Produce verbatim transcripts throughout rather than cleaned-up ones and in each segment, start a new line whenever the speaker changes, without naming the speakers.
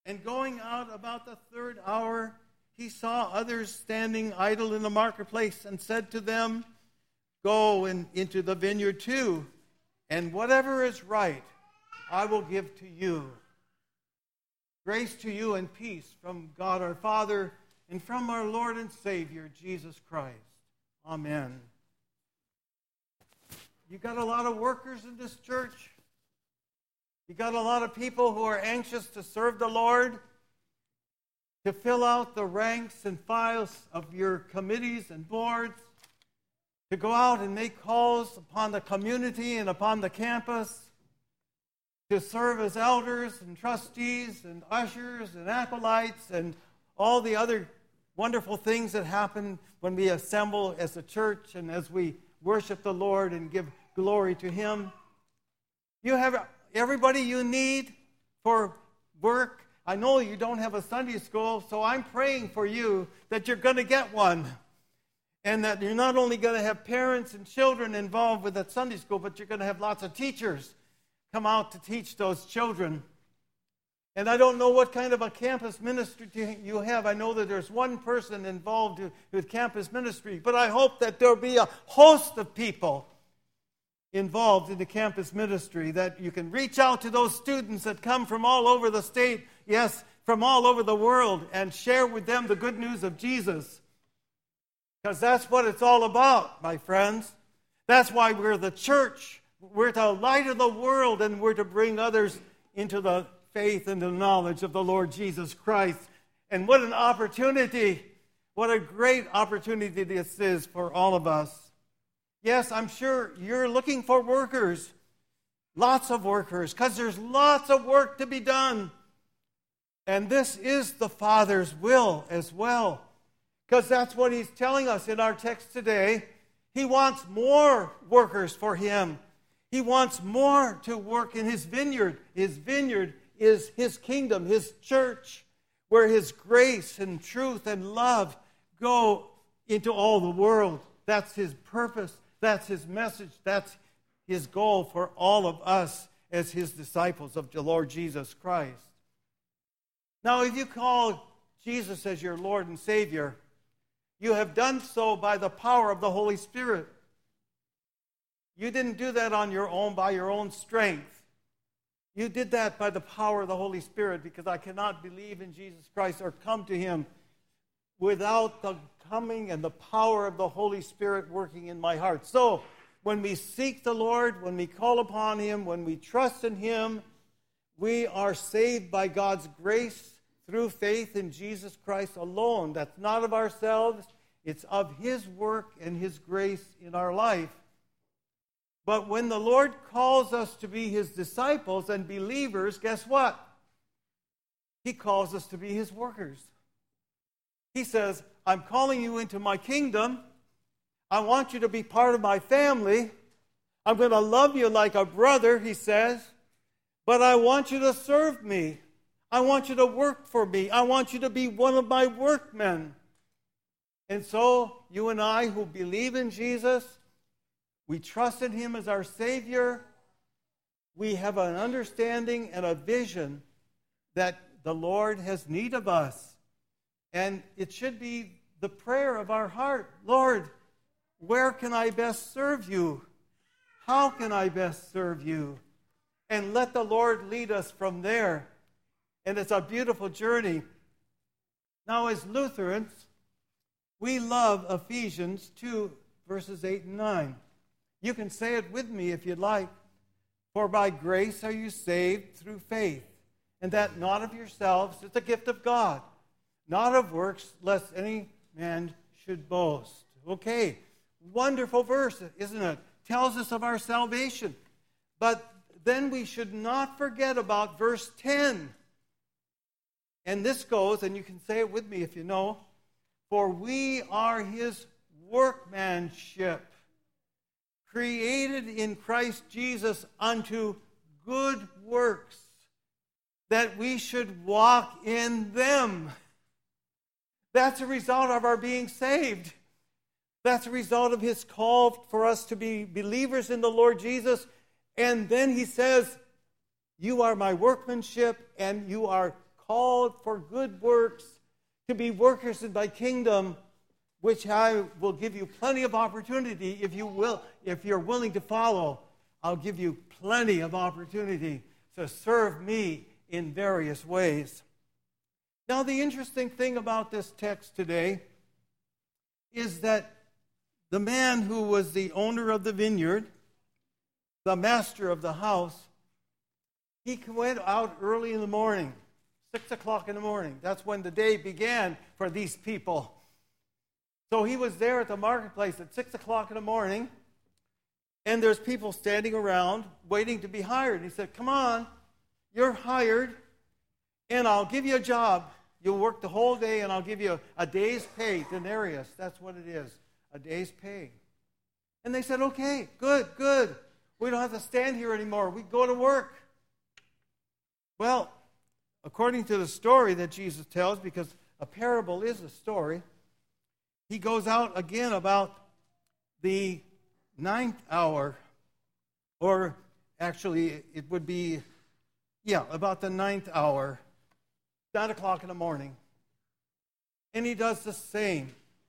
And going out about the third hour, he saw others standing idle in the marketplace and said to them, go in, into the vineyard too, and whatever is right, I will give to you. Grace to you and peace from God our Father and from our Lord and Savior, Jesus Christ. Amen. You got a lot of workers in this church. You got a lot of people who are anxious to serve the Lord, to fill out the ranks and files of your committees and boards, to go out and make calls upon the community and upon the campus, to serve as elders and trustees and ushers and acolytes and all the other wonderful things that happen when we assemble as a church and as we worship the Lord and give glory to Him. You have everybody you need for work. I know you don't have a Sunday school, so I'm praying for you that you're going to get one. And that you're not only going to have parents and children involved with that Sunday school, but you're going to have lots of teachers come out to teach those children. And I don't know what kind of a campus ministry you have. I know that there's one person involved with campus ministry, but I hope that there'll be a host of people involved in the campus ministry, that you can reach out to those students that come from all over the state, yes, from all over the world, and share with them the good news of Jesus. Because that's what it's all about, my friends. That's why we're the church. We're the light of the world, and we're to bring others into the faith and the knowledge of the Lord Jesus Christ. And what an opportunity, what a great opportunity this is for all of us. Yes, I'm sure you're looking for workers, lots of workers, because there's lots of work to be done. And this is the Father's will as well. Because that's what He's telling us in our text today. He wants more workers for Him. He wants more to work in His vineyard. His vineyard is His kingdom, His church, where His grace and truth and love go into all the world. That's His purpose. That's His message. That's His goal for all of us as His disciples of the Lord Jesus Christ. Now, if you call Jesus as your Lord and Savior, you have done so by the power of the Holy Spirit. You didn't do that on your own, by your own strength. You did that by the power of the Holy Spirit, because I cannot believe in Jesus Christ or come to Him without the coming and the power of the Holy Spirit working in my heart. So, when we seek the Lord, when we call upon Him, when we trust in Him, we are saved by God's grace through faith in Jesus Christ alone. That's not of ourselves. It's of His work and His grace in our life. But when the Lord calls us to be His disciples and believers, guess what? He calls us to be His workers. He says, I'm calling you into my kingdom. I want you to be part of my family. I'm going to love you like a brother, He says. But I want you to serve me. I want you to work for me. I want you to be one of my workmen. And so, you and I who believe in Jesus, we trust in Him as our Savior, we have an understanding and a vision that the Lord has need of us. And it should be the prayer of our heart, Lord, where can I best serve you? How can I best serve you? And let the Lord lead us from there. And it's a beautiful journey. Now, as Lutherans, we love Ephesians two, verses eight and nine. You can say it with me if you'd like. For by grace are you saved through faith, and that not of yourselves, it's a gift of God, not of works, lest any man should boast. Okay, wonderful verse, isn't it? Tells us of our salvation. But then we should not forget about verse ten. And this goes, and you can say it with me if you know, for we are His workmanship, created in Christ Jesus unto good works, that we should walk in them. That's a result of our being saved. That's a result of His call for us to be believers in the Lord Jesus. And then He says, you are my workmanship, and you are called for good works, to be workers in my kingdom, which I will give you plenty of opportunity if you will, if you're willing to follow. I'll give you plenty of opportunity to serve me in various ways. Now, the interesting thing about this text today is that the man who was the owner of the vineyard, the master of the house, he went out early in the morning, six o'clock in the morning. That's when the day began for these people. So he was there at the marketplace at six o'clock in the morning, and there's people standing around waiting to be hired. He said, come on, you're hired, and I'll give you a job. You'll work the whole day, and I'll give you a, a day's pay, denarius. That's what it is, a day's pay. And they said, okay, good, good. We don't have to stand here anymore. We go to work. Well, according to the story that Jesus tells, because a parable is a story, he goes out again about the ninth hour, or actually it would be, yeah, about the ninth hour, nine o'clock in the morning. And he does the same.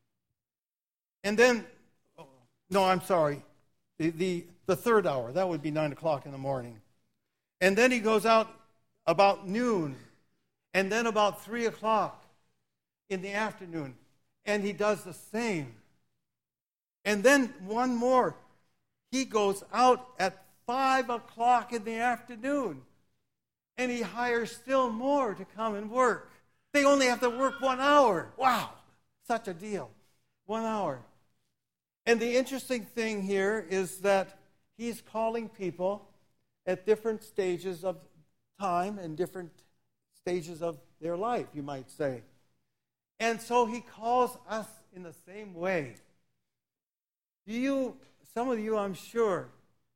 And then, no, I'm sorry, the, the, the third hour, that would be nine o'clock in the morning. And then he goes out about noon, and then about three o'clock in the afternoon. And he does the same. And then one more. He goes out at five o'clock in the afternoon. And he hires still more to come and work. They only have to work one hour. Wow, such a deal. One hour. And the interesting thing here is that he's calling people at different stages of time and different stages of their life, you might say. And so he calls us in the same way. Do you, some of you, I'm sure,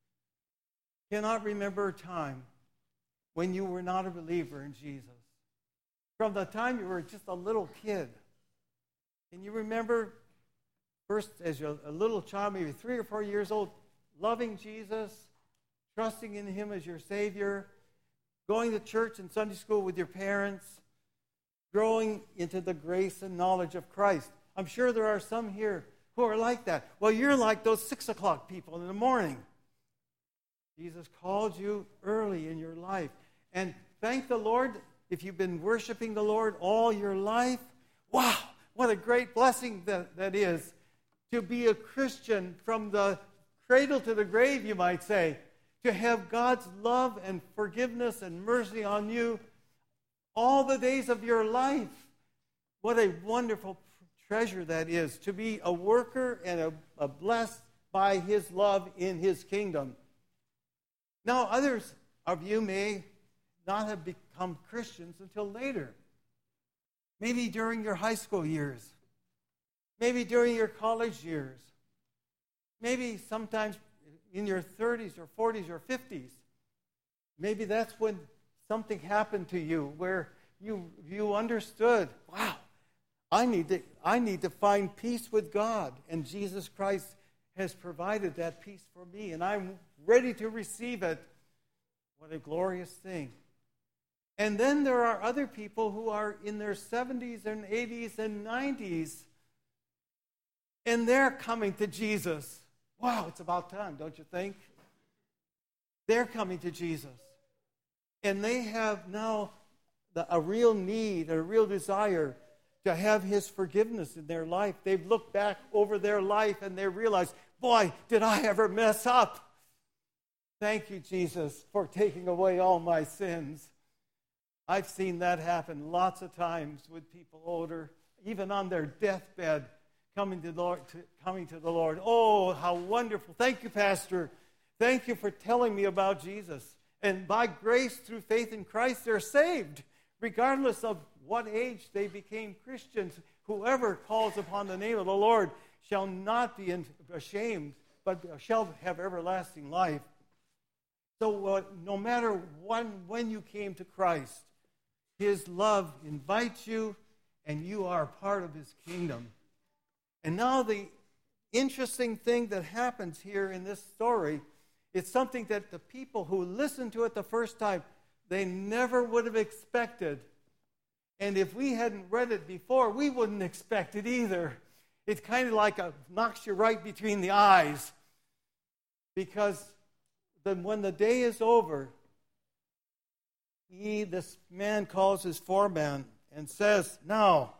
cannot remember a time when you were not a believer in Jesus. From the time you were just a little kid. Can you remember, first as you're a little child, maybe three or four years old, loving Jesus, trusting in him as your Savior, going to church and Sunday school with your parents, growing into the grace and knowledge of Christ? I'm sure there are some here who are like that. Well, you're like those six o'clock people in the morning. Jesus called you early in your life. And thank the Lord, if you've been worshiping the Lord all your life, wow, what a great blessing that, that is to be a Christian from the cradle to the grave, you might say, to have God's love and forgiveness and mercy on you all the days of your life. What a wonderful treasure that is, to be a worker and a, a blessed by his love in his kingdom. Now, others of you may not have become Christians until later. Maybe during your high school years. Maybe during your college years. Maybe sometimes in your thirties or forties or fifties. Maybe that's when something happened to you where you you understood, wow, I need to I need to find peace with God, and Jesus Christ has provided that peace for me, and I'm ready to receive it. What a glorious thing. And then there are other people who are in their seventies and eighties and nineties, and they're coming to Jesus. Wow, it's about time, don't you think? They're coming to Jesus. And they have now the, a real need, a real desire to have his forgiveness in their life. They've looked back over their life and they realize, boy, did I ever mess up. Thank you, Jesus, for taking away all my sins. I've seen that happen lots of times with people older, even on their deathbed, coming to the Lord. To, coming to the Lord. Oh, how wonderful. Thank you, Pastor. Thank you for telling me about Jesus. And by grace, through faith in Christ, they're saved, regardless of what age they became Christians. Whoever calls upon the name of the Lord shall not be ashamed, but shall have everlasting life. So uh, no matter when, when you came to Christ, his love invites you, and you are part of his kingdom. And now the interesting thing that happens here in this story, it's something that the people who listened to it the first time, they never would have expected And if we hadn't read it before, we wouldn't expect it either. It's kind of like a knocks you right between the eyes. Because then when the day is over, he, this man calls his foreman and says, now,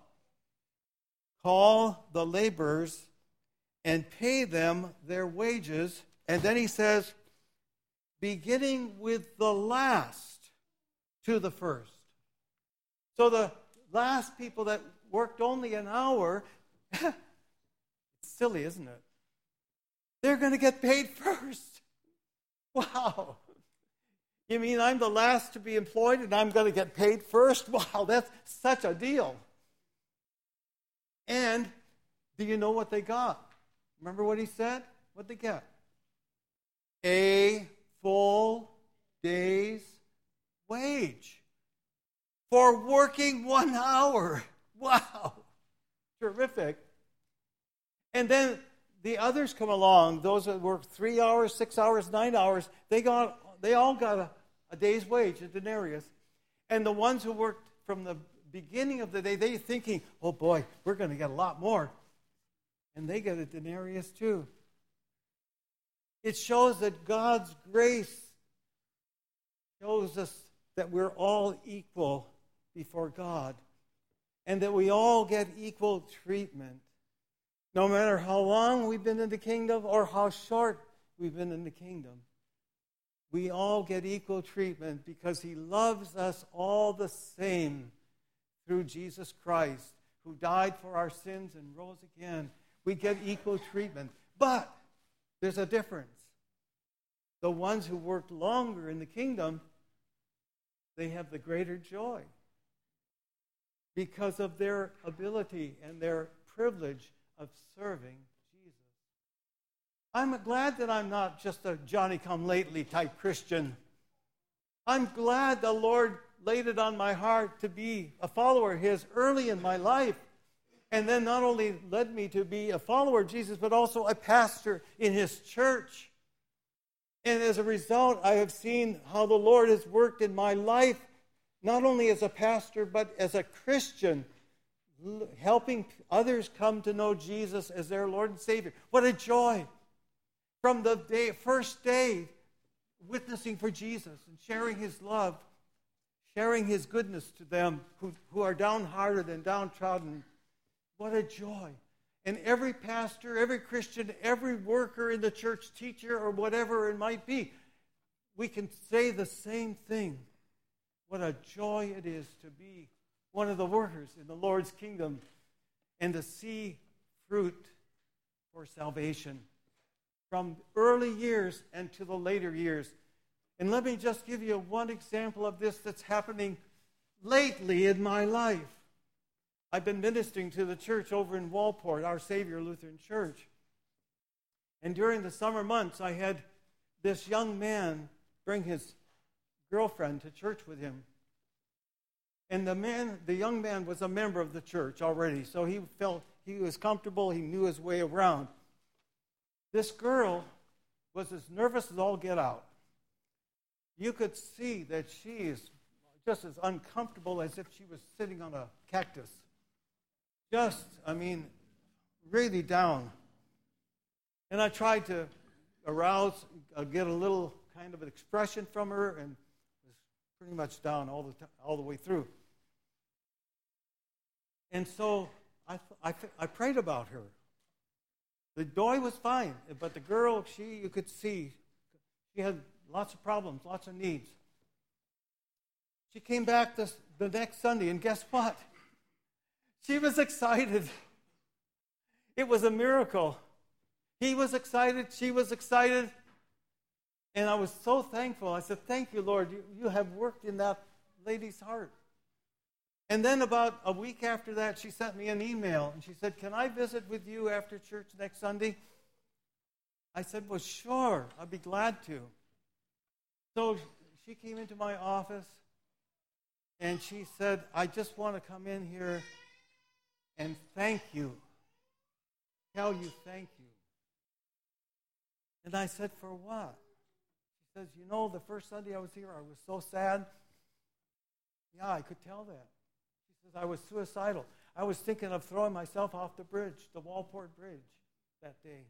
call the laborers and pay them their wages. And then he says, beginning with the last to the first. So the last people that worked only an hour, it's silly, isn't it? They're going to get paid first. Wow. You mean I'm the last to be employed and I'm going to get paid first? Wow, that's such a deal. And do you know what they got? Remember what he said? What'd they get? A full day's wage for working one hour. Wow. Terrific. And then the others come along, those that work three hours, six hours, nine hours, they got they all got a, a day's wage, a denarius. And the ones who worked from the beginning of the day, they're thinking, oh boy, we're going to get a lot more. And they get a denarius too. It shows that God's grace shows us that we're all equal before God and that we all get equal treatment. No matter how long we've been in the kingdom or how short we've been in the kingdom, we all get equal treatment because he loves us all the same through Jesus Christ, who died for our sins and rose again. We get equal treatment. But there's a difference. The ones who worked longer in the kingdom, they have the greater joy because of their ability and their privilege of serving Jesus. I'm glad that I'm not just a Johnny-come-lately type Christian. I'm glad the Lord laid it on my heart to be a follower of his early in my life. And then not only led me to be a follower of Jesus, but also a pastor in his church. And as a result, I have seen how the Lord has worked in my life, not only as a pastor, but as a Christian, helping others come to know Jesus as their Lord and Savior. What a joy. From the day, first day, witnessing for Jesus and sharing his love, sharing his goodness to them who, who are downhearted and downtrodden. What a joy. And every pastor, every Christian, every worker in the church, teacher, or whatever it might be, we can say the same thing. What a joy it is to be one of the workers in the Lord's kingdom and to see fruit for salvation from early years and to the later years. And let me just give you one example of this that's happening lately in my life. I've been ministering to the church over in Walport, Our Savior Lutheran Church. And during the summer months, I had this young man bring his girlfriend to church with him. And the man, the young man was a member of the church already, so he felt he was comfortable, he knew his way around. This girl was as nervous as all get out. You could see that she is just as uncomfortable as if she was sitting on a cactus. Just, I mean, really down. And I tried to arouse, uh, get a little kind of an expression from her, and was pretty much down all the t- all the way through. And so I, I, I prayed about her. The boy was fine, but the girl, she, you could see, she had lots of problems, lots of needs. She came back this, the next Sunday, and guess what? She was excited. It was a miracle. He was excited. She was excited. And I was so thankful. I said, thank you, Lord. You, you have worked in that lady's heart. And then about a week after that, she sent me an email. And she said, can I visit with you after church next Sunday? I said, well, sure. I'd be glad to. So she came into my office. And she said, I just want to come in here and thank you. Tell you thank you. And I said, for what? She says, you know, the first Sunday I was here, I was so sad. Yeah, I could tell that. She He says, I was suicidal. I was thinking of throwing myself off the bridge, the Walport Bridge, that day.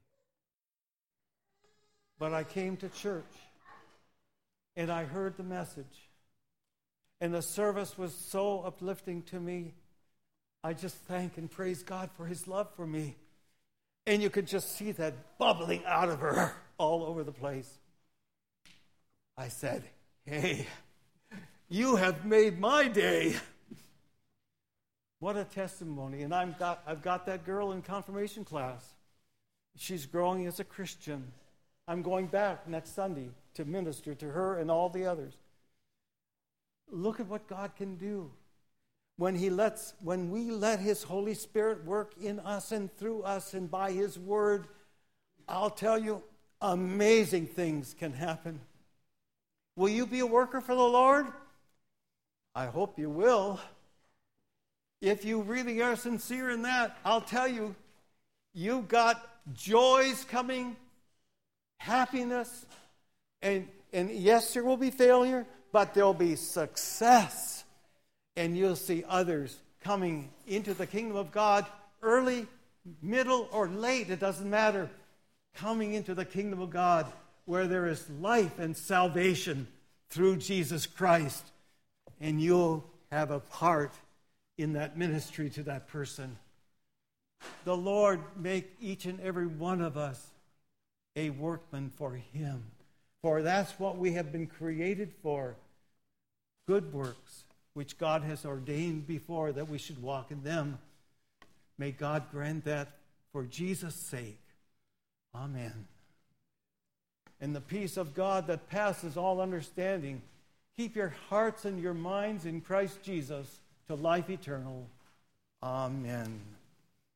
But I came to church, and I heard the message. And the service was so uplifting to me. I just thank and praise God for his love for me. And you could just see that bubbling out of her all over the place. I said, hey, you have made my day. What a testimony. And I've got, I've got that girl in confirmation class. She's growing as a Christian. I'm going back next Sunday to minister to her and all the others. Look at what God can do. When he lets, when we let his Holy Spirit work in us and through us and by his word, I'll tell you, amazing things can happen. Will you be a worker for the Lord? I hope you will. If you really are sincere in that, I'll tell you, you've got joys coming, happiness, and, and yes, there will be failure, but there'll be success. And you'll see others coming into the kingdom of God early, middle, or late, it doesn't matter, coming into the kingdom of God where there is life and salvation through Jesus Christ. And you'll have a part in that ministry to that person. The Lord make each and every one of us a workman for him. For that's what we have been created for. Good works, which God has ordained before that we should walk in them. May God grant that for Jesus' sake. Amen. And the peace of God that passes all understanding, keep your hearts and your minds in Christ Jesus to life eternal. Amen.